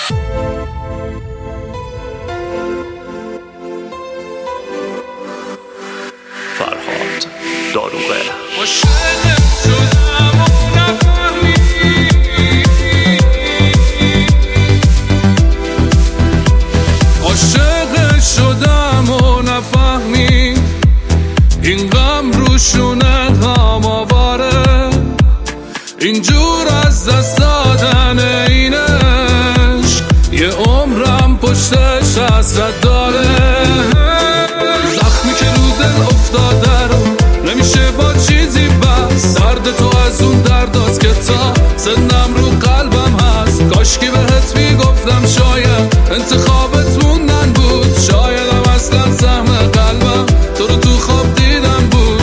فرهاد داروغه. عاشق شدم و نفهمی این غم روشونه غم آواره، اینجور از دست دادن اینش یه عمرم پشتش حسرت داره. زخمی که رو دل افتاده رو نمیشه با چیزی بس، درد تو از اون درداست که تا زندم رو قلبم هست. کاشکی بهت میگفتم شاید انتخابت موندن بود، شایدم اصلا سهم قلبم تو رو تو خواب دیدم بود.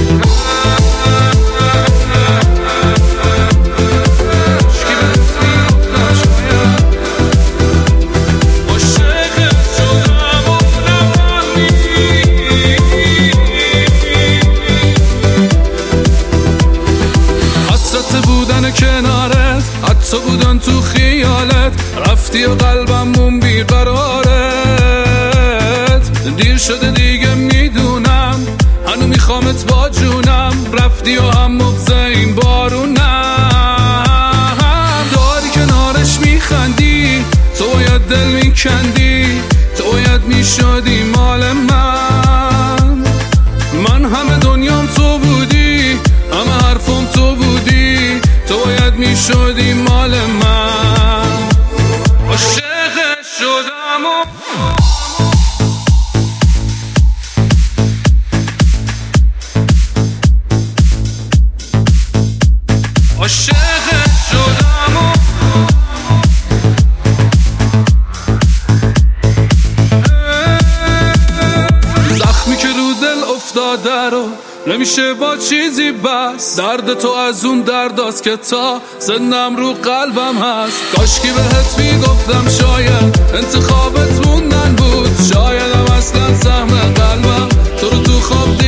بودن کنارت حتی بودن تو خیالت، رفتی و قلبمون بیقرارت. دیر شده دیگه میدونم هنو میخوامت با جونم، رفتی و هم مغزه این بارونم. داری کنارش میخندی تو باید دل میکندی، تو باید میشدی مال من. من همه دنیام تو بودی، همه حرفم تو بودی، تو باید میشدی مال من. عاشق شدم و عاشق شدم و زخمی که رو دل افتاده رو نمیشه با چیزی بس، درد تو از اون درداست که تا زندم رو قلبم هست. کاشکی بهت میگفتم شاید انتخابت موندن بود، شایدم اصلا سهم قلبم تو رو تو خواب